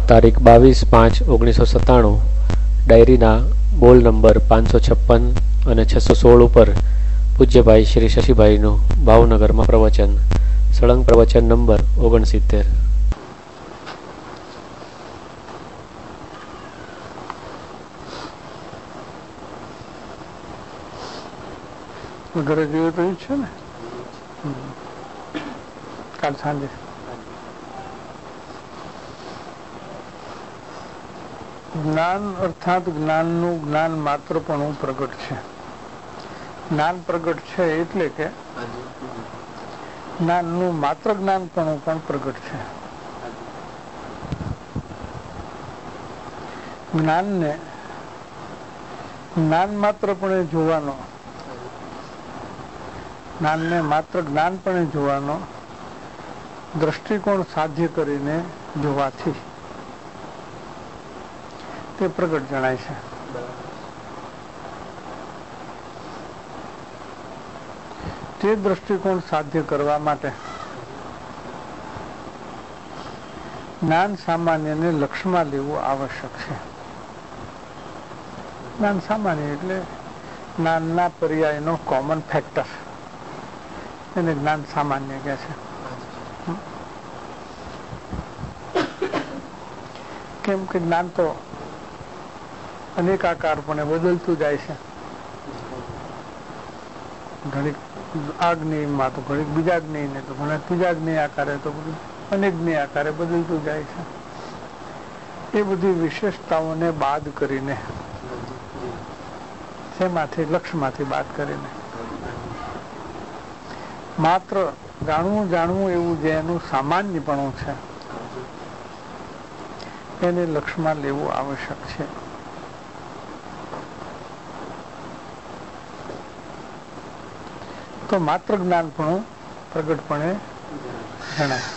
તારીખ 22/5/1997 ડાયરીના બોલ નંબર 556 અને 616 ઉપર પૂજ્યભાઈ શ્રી શશીભાઈનું ભાવનગરમાં પ્રવચન. સળંગ પ્રવચન નંબર 69. ઘરે જોયું તો છે ને કાલ સાંજે જ્ઞાન અર્થાત જ્ઞાનનું જ્ઞાન માત્ર પણ પ્રગટ છે. જ્ઞાન પ્રગટ છે એટલે કે જ્ઞાનનું માત્ર જ્ઞાન પણ પ્રગટ છે. જ્ઞાનને જ્ઞાન માત્રપણે જોવાનો, જ્ઞાનને માત્ર જ્ઞાનપણે જોવાનો દ્રષ્ટિકોણ સાધ્ય કરીને જોવાથી તે પ્રગટ જણાય છે. તે દ્રષ્ટિકોણ સાધ્ય કરવા માટે જ્ઞાન સામાન્યને લક્ષમાં લેવું આવશ્યક છે. જ્ઞાન સામાન્ય એટલે જ્ઞાનના પર્યાયનો કોમન ફેક્ટર, એને જ્ઞાન સામાન્ય કહે છે. કેમ કે જ્ઞાન તો અનેક આકારપણે બદલતું જાય છે. ઘણીક આ જ્ઞેયમાં તો ઘણીક બીજા જ્ઞેયને તો ઘણા ત્રીજા જ્ઞેય આકારે તો અનેક જ્ઞેય આકારે બદલતું જાય છે. એ બધી વિશેષતાઓને બાદ કરીને, શેમાંથી? લક્ષ્યમાંથી બાદ કરીને માત્ર જાણવું એવું જે એનું સામાન્યપણું છે એને લક્ષ્યમાં લેવું આવશ્યક છે. તો માત્ર જ્ઞાનપણું પ્રગટપણે જણાય.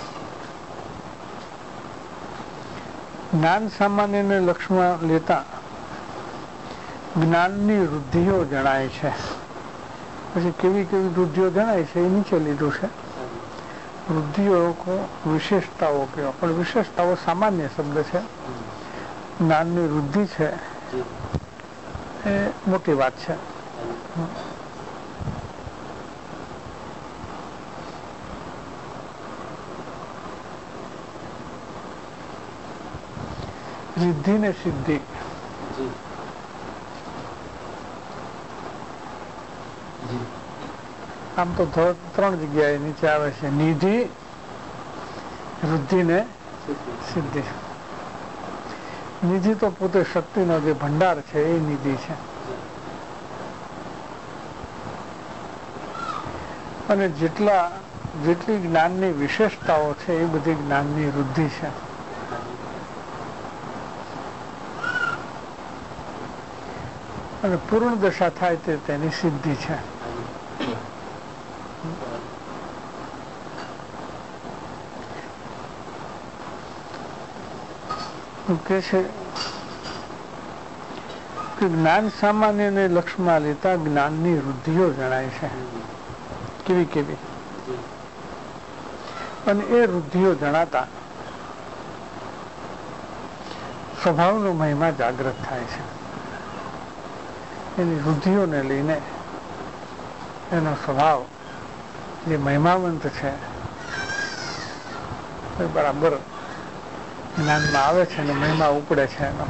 જ્ઞાન સામાન્યને લક્ષ્યમાં લેતા જ્ઞાનની વૃદ્ધિઓ જણાય છે. પછી કેવી કેવી વૃદ્ધિઓ જણાય છે એ નીચે લીધું છે. વૃદ્ધિઓ વિશેષતાઓ કહેવા, પણ વિશેષતાઓ સામાન્ય શબ્દ છે. જ્ઞાનની વૃદ્ધિ છે એ મોટી વાત છે. રિદ્ધિ ને સિદ્ધિ આમ તો 3 જગ્યાએ નીચે આવે છે: નિધિ, વૃદ્ધિ ને સિદ્ધિ. નિધિ તો પોતે શક્તિનો જે ભંડાર છે એ નિધિ છે, અને જેટલી જ્ઞાનની વિશેષતાઓ છે એ બધી જ્ઞાનની વૃદ્ધિ છે. અને પૂર્ણ દશા થાય તે તેની સિદ્ધિ છે. કે છે કે જ્ઞાન સામાન્યને લક્ષ્યમાં લેતા જ્ઞાનની વૃદ્ધિઓ જણાય છે. કેવી કેવી? અને એ વૃદ્ધિઓ જણાતા સ્વભાવનો મહિમા જાગૃત થાય છે. એની વૃદ્ધિઓને લઈને એનો સ્વભાવ જે મહિમાવંત છે એ બરાબર જ્ઞાનમાં આવે છે અને મહિમા ઉપડે છે એનો.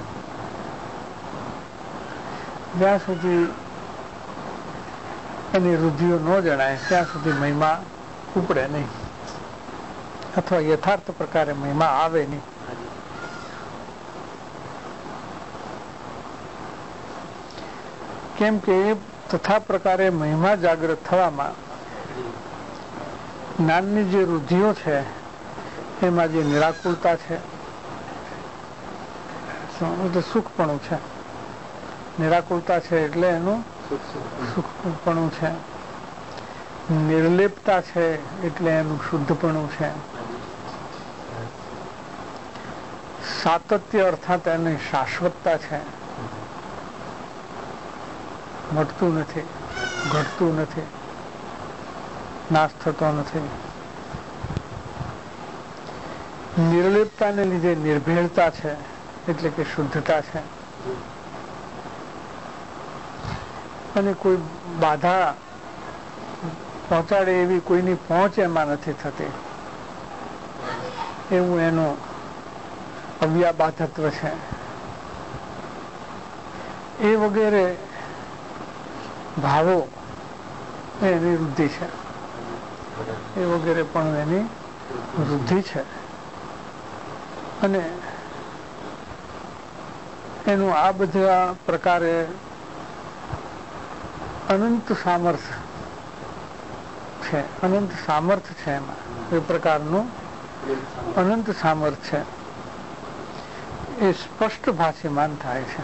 જ્યાં સુધી એની વૃદ્ધિઓ ન જણાય ત્યાં સુધી મહિમા ઉપડે નહીં, અથવા યથાર્થ પ્રકારે મહિમા આવે નહીં. કેમ કે તથા પ્રકારે મહિમા જાગૃત થવામાં જ્ઞાનની જે વૃદ્ધિઓ છે એમાં જે નિરાકુરતા છે, સુખપણું છે. નિરાકુરતા છે એટલે એનું સુખપણું છે. નિર્લેપતા છે એટલે એનું શુદ્ધપણું છે. સાતત્ય અર્થાત એની શાશ્વતતા છે. મટતું નથી, ઘટતું નથી, નાશ થતો નથી. નિર્લેપતાને લીધે નિર્ભેળતા છે, એટલે કે શુદ્ધતા છે. અને કોઈ બાધા પહોંચાડે એવી કોઈની પહોંચ એમાં નથી થતી, એવું એનું અવ્યાબાધત્વ છે. એ વગેરે ભાવો એની વૃદ્ધિ છે, એ વગેરે પણ એની વૃદ્ધિ છે. અને એનું આ બધા પ્રકારે અનંત સામર્થ્ય છે, અનંત સામર્થ્ય છે. એમાં એ પ્રકારનું અનંત સામર્થ્ય એ સ્પષ્ટ ભાષીમાન થાય છે.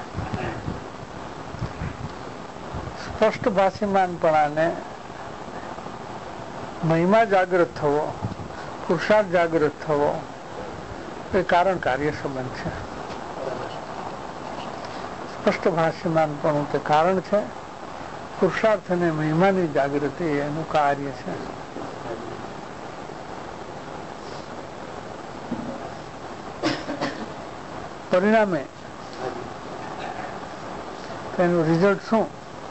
સ્પષ્ટ ભાષીમાનપણાને મહિમા જાગૃત થવો, પુરુષાર્થ જાગૃત થવો એ કારણ કાર્ય સંબંધ છે. સ્પષ્ટ ભાષીમાનપણું તે કારણ છે, પુરુષાર્થ અને મહિમાની જાગૃતિ એનું કાર્ય છે. પરિણામે એનું રિઝલ્ટ શું?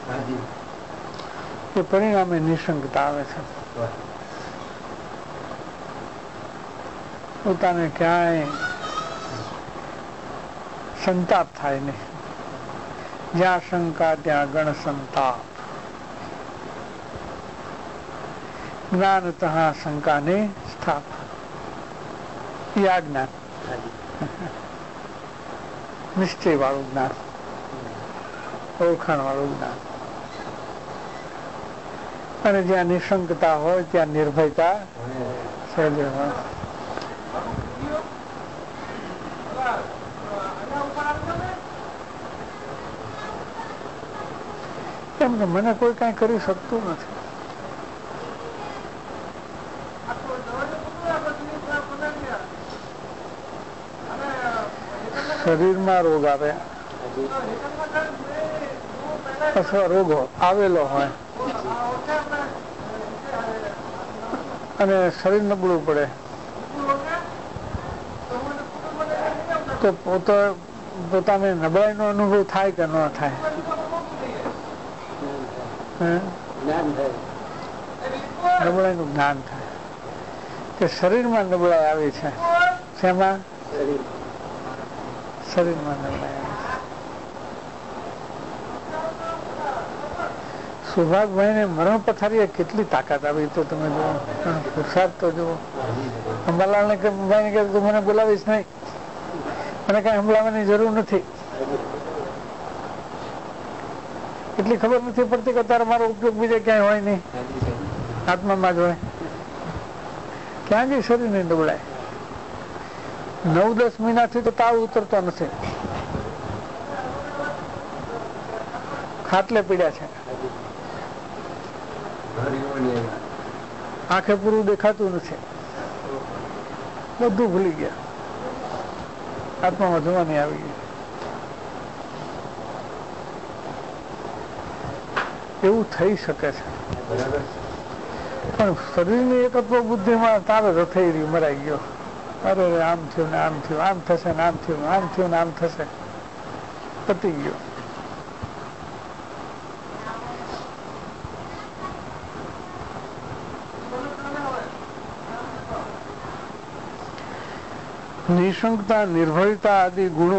એ પરિણામે નિશંકતા આવે છે. પોતાને ક્યાંય સંતાપ થાય નહીં. જ્યાં શંકા ત્યાં ગણ સંતાપ. જ્ઞાન તહા શંકાને સ્થાપ. એ આ જ્ઞાન, નિશ્ચય વાળું જ્ઞાન, ઓળખાણ વાળું જ્ઞાન. અને જ્યાં નિશંકતા હોય ત્યાં નિર્ભયતા સહજ હોય. કેમ કે મને કોઈ કઈ કરી શકતું નથી. શરીરમાં રોગ આવે અથવા રોગ આવેલો હોય અને શરીર નબળું પડે તો પોતાને નબળાઈનો અનુભવ થાય કે ન થાય? નબળાઈનું જ્ઞાન થાય કે શરીરમાં નબળાઈ આવી છે. શેમાં? શરીરમાં નબળાઈ આવી છે. સૌભાગભાઈને મરણ પથારીએ કેટલી તાકાત આવી તો તમે જુઓ, પુરુષાર્થ તો જુઓ. અંબાલાલને ભાઈને કે તું મને બોલાવીશ નહીં, મને કઈ સંભળાવવાની જરૂર નથી. એટલી ખબર નથી પડતી કે તારે મારો ઉપયોગ બીજે ક્યાંય હોય નહીં, આત્મામાં જ હોય. ક્યાં ગઈ શરીરની નબળાઈ? 9-10 મહિનાથી તો તાવ ઉતરતો નથી, ખાટલે પીડ્યા છે, આંખે પૂરું દેખાતું નથી, બધું ભૂલી ગયા, આત્મામાં જોવાની આવી ગઈ. એવું થઈ શકે છે, પણ શરીરની એકત્વ બુદ્ધિમાં તારે રથઈ રહ્યું, મરાઈ ગયો. અરે આમ થયું ને આમ થયું, આમ થશે ને આમ થયું, આમ થયું ને આમ થશે, પતી ગયો. નિશંકતા, નિર્ભયતા આદિ ગુણો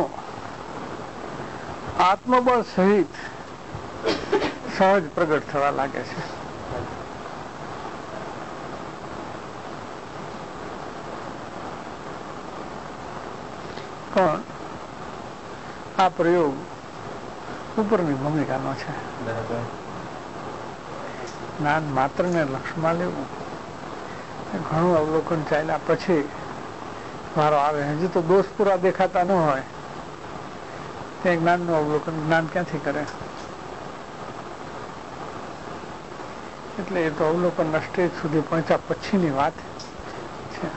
આત્મબળ સહિત સહજ પ્રગટ થવા લાગે છે. પણ આ પ્રયોગ ઉપરની ભૂમિકાનો છે. જ્ઞાન માત્ર ને લક્ષમાં લેવું, ઘણું અવલોકન ચાલ્યા પછી વારો આવે. હજી તો દોષ પૂરા દેખાતા ન હોય તે જ્ઞાનનું અવલોકન જ્ઞાન ક્યાંથી કરે? એટલે એ તો અવલોકનના સ્ટેજ સુધી પહોંચ્યા પછીની વાત છે.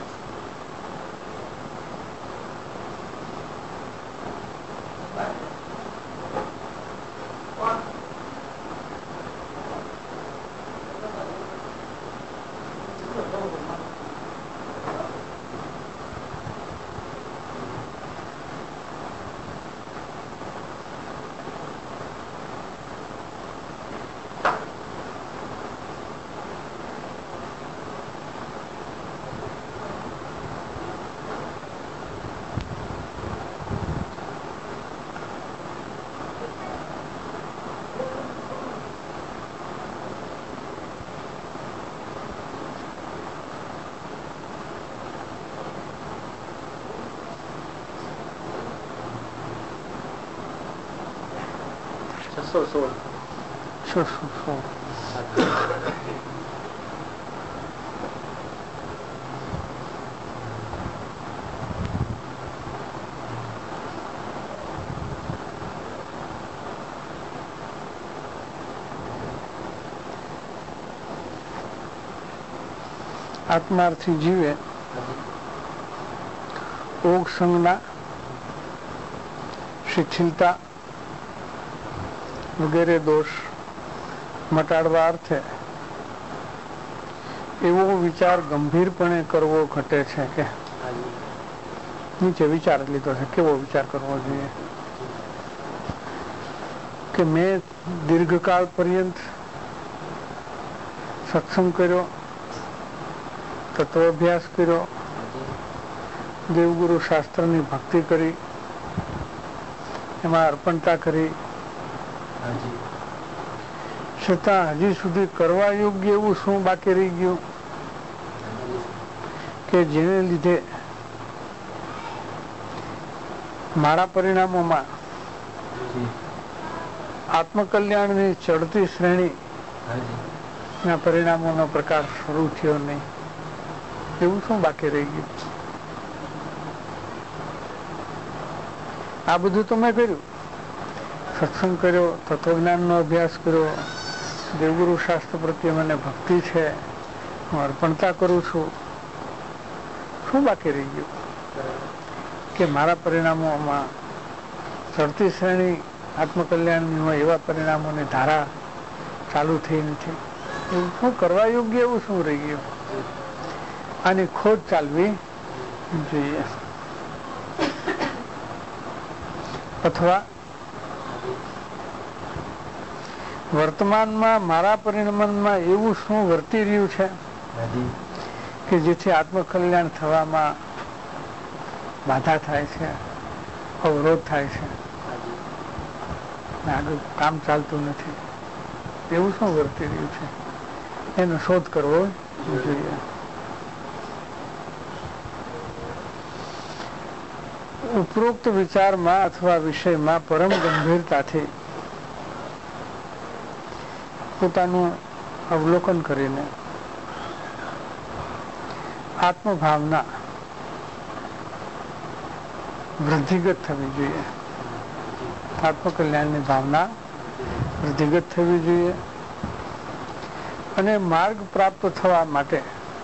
616 આત્માર્થી જીવે ઓગ સંજ્ઞા શિથિલતા વગેરે દોષ મટાડવા અર્થે એવો વિચાર ગંભીરપણે કરવો ઘટે છે કે નીચે વિચાર લીધો છે કેવો વિચાર કરવો જોઈએ કે મેં દીર્ઘકાળ પર્યંત સત્સંગ કર્યો, તત્વાભ્યાસ કર્યો, દેવગુરુ શાસ્ત્રની ભક્તિ કરી, એમાં અર્પણતા કરી, છતાં હજી સુધી કરવા યોગ્ય એવું શું બાકી રહી ગયું કે જેને લીધે મારા પરિણામોમાં આત્મકલ્યાણની ચડતી શ્રેણી ના પરિણામોનો પ્રકાર શરૂ થયો નહીં, એવું શું બાકી રહી ગયું? આ બધું તો મેં કર્યું, સત્સંગ કર્યો, તત્વજ્ઞાનનો અભ્યાસ કર્યો, દેવગુરુ શાસ્ત્ર પ્રત્યે મને ભક્તિ છે, હું અર્પણતા કરું છું, શું બાકી રહી ગયું કે મારા પરિણામોમાં ચડતી શ્રેણી આત્મકલ્યાણની હોય એવા પરિણામોની ધારા ચાલુ થઈ નથી, એવું શું કરવા યોગ્ય એવું શું રહી ગયું? આની ખોજ ચાલવી જોઈએ. અથવા વર્તમાનમાં મારા પરિણામમાં એવું શું વર્તી રહ્યું છે કે જેથી આત્મકલ્યાણ થવામાં બાધા થાય છે, અવરોધ થાય છે, આગળ કામ ચાલતું નથી, એવું શું વર્તી રહ્યું છે એનો શોધ કરવો જોઈએ. ઉપરોક્ત વિચારમાં અથવા વિષયમાં પરમ ગંભીરતાથી પોતાનું અવલોકન કરીને આત્મભાવના વૃદ્ધિગત થવી જોઈએ, આત્મકલ્યાણની ભાવના વૃદ્ધિગત થવી જોઈએ અને માર્ગ પ્રાપ્ત થવા માટે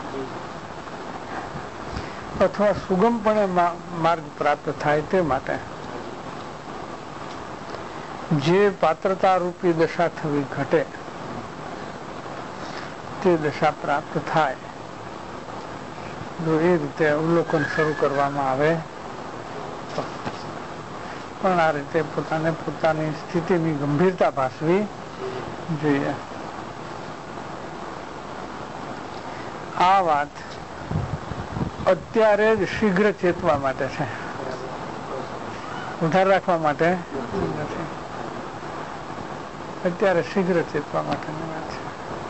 અથવા સુગમપણે માર્ગ પ્રાપ્ત થાય તે માટે જે પાત્રતા રૂપી દશા થવી ઘટે તે દશા પ્રાપ્ત થાય, જો એ રીતે અવલોકન શરૂ કરવામાં આવે તો. પણ આ રીતે પોતાને પોતાની સ્થિતિની ગંભીરતા ભાસવી જોઈએ. આ વાત અત્યારે જ શીઘ્ર ચેતવા માટે છે, ઉધાર રાખવા માટે નથી, અત્યારે શીઘ્ર ચેતવા માટેની વાત છે.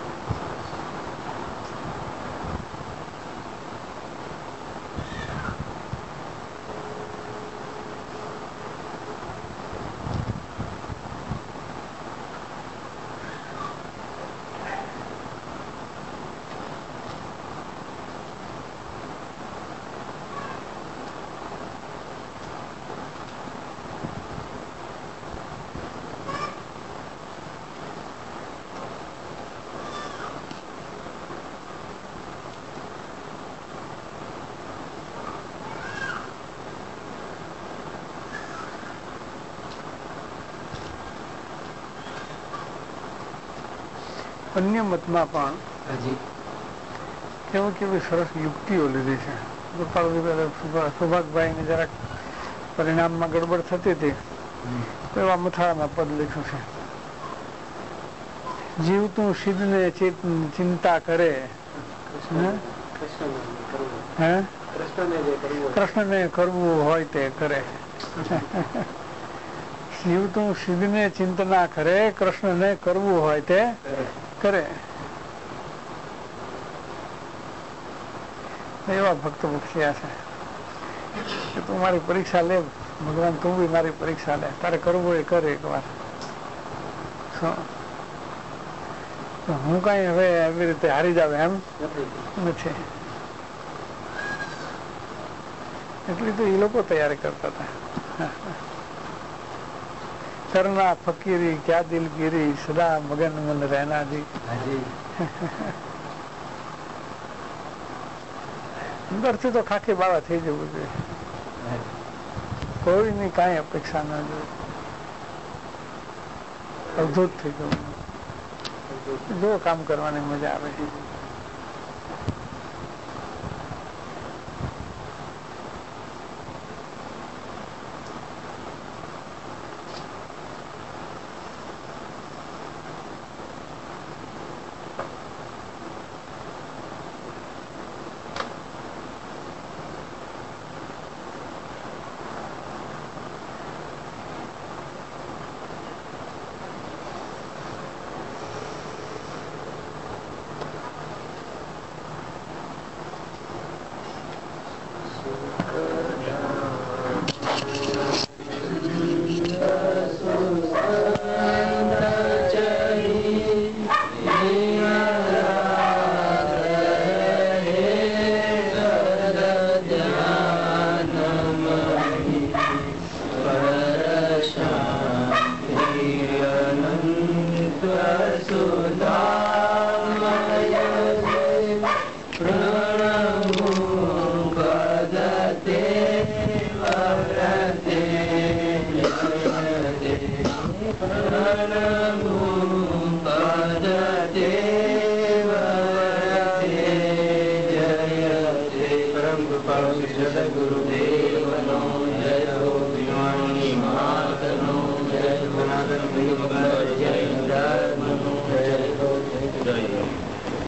અન્ય મતમાં પણ કેવી કેવી સરસ યુક્તિઓ લીધી છે. સૌભાગભાઈ ને જરાક પરિણામમાં ગડબડ થતી હતી તો એવા મથાળામાં પદ લખ્યું છે, જીવતું સિદ્ધને ચિંતા કરે, કૃષ્ણને કરવું હોય તે કરે. જીવતું સિદ્ધને ચિંતના કરે, કૃષ્ણને કરવું હોય તે કરે. એવા ભક્ત બખ્યા છે કે તું મારી પરીક્ષા લે ભગવાન, તું બી મારી પરીક્ષા લે, તારે કરવું એ કરે એક વાર. હું કઈ હવે એવી રીતે હારી જાવ એમ નથી. એટલી તો એ લોકો તૈયારી કરતા હતા. કરના ફકીરી ક્યાં દિલગીરી સદા મગન મન રહેના જી. અંદરથી તો ખાખી બાવા થઈ જવું જોઈએ. કોઈની કાંઈ અપેક્ષા ન જોઈએ. અવધૂત થઈ જવું. જો કામ કરવાની મજા આવે છે. Nana